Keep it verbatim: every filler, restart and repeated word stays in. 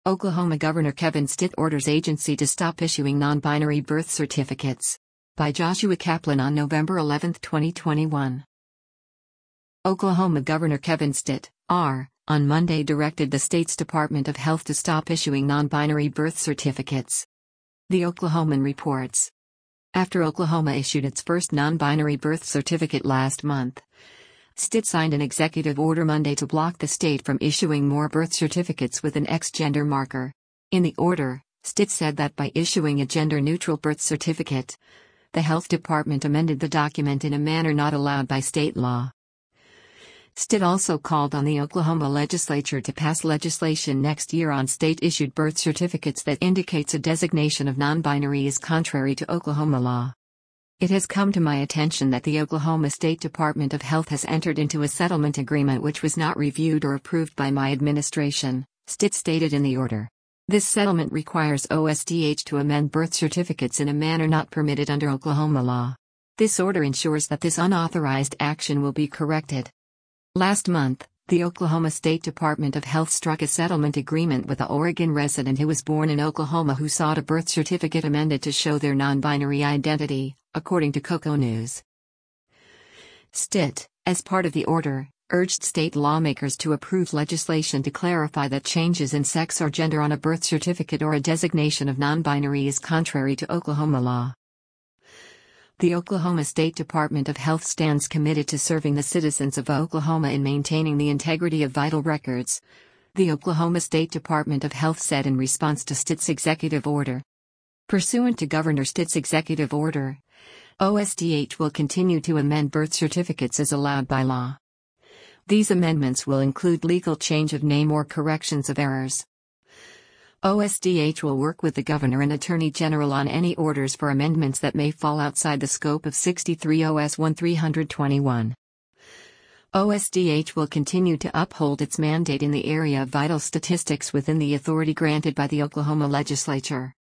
Oklahoma Governor Kevin Stitt orders agency to stop issuing non-binary birth certificates. By Joshua Kaplan on November eleventh, twenty twenty-one. Oklahoma Governor Kevin Stitt, R., on Monday directed the state's Department of Health to stop issuing non-binary birth certificates. The Oklahoman reports. After Oklahoma issued its first non-binary birth certificate last month, Stitt signed an executive order Monday to block the state from issuing more birth certificates with an X-gender marker. In the order, Stitt said that by issuing a gender-neutral birth certificate, the health department amended the document in a manner not allowed by state law. Stitt also called on the Oklahoma legislature to pass legislation next year on state-issued birth certificates that indicates a designation of non-binary is contrary to Oklahoma law. It has come to my attention that the Oklahoma State Department of Health has entered into a settlement agreement which was not reviewed or approved by my administration, Stitt stated in the order. This settlement requires O S D H to amend birth certificates in a manner not permitted under Oklahoma law. This order ensures that this unauthorized action will be corrected. Last month, the Oklahoma State Department of Health struck a settlement agreement with an Oregon resident who was born in Oklahoma who sought a birth certificate amended to show their non-binary identity, according to Coco News. Stitt, as part of the order, urged state lawmakers to approve legislation to clarify that changes in sex or gender on a birth certificate or a designation of non-binary is contrary to Oklahoma law. The Oklahoma State Department of Health stands committed to serving the citizens of Oklahoma in maintaining the integrity of vital records, the Oklahoma State Department of Health said in response to Stitt's executive order. Pursuant to Governor Stitt's executive order, O S D H will continue to amend birth certificates as allowed by law. These amendments will include legal change of name or corrections of errors. O S D H will work with the Governor and Attorney General on any orders for amendments that may fall outside the scope of sixty-three O S thirteen twenty-one. O S D H will continue to uphold its mandate in the area of vital statistics within the authority granted by the Oklahoma legislature.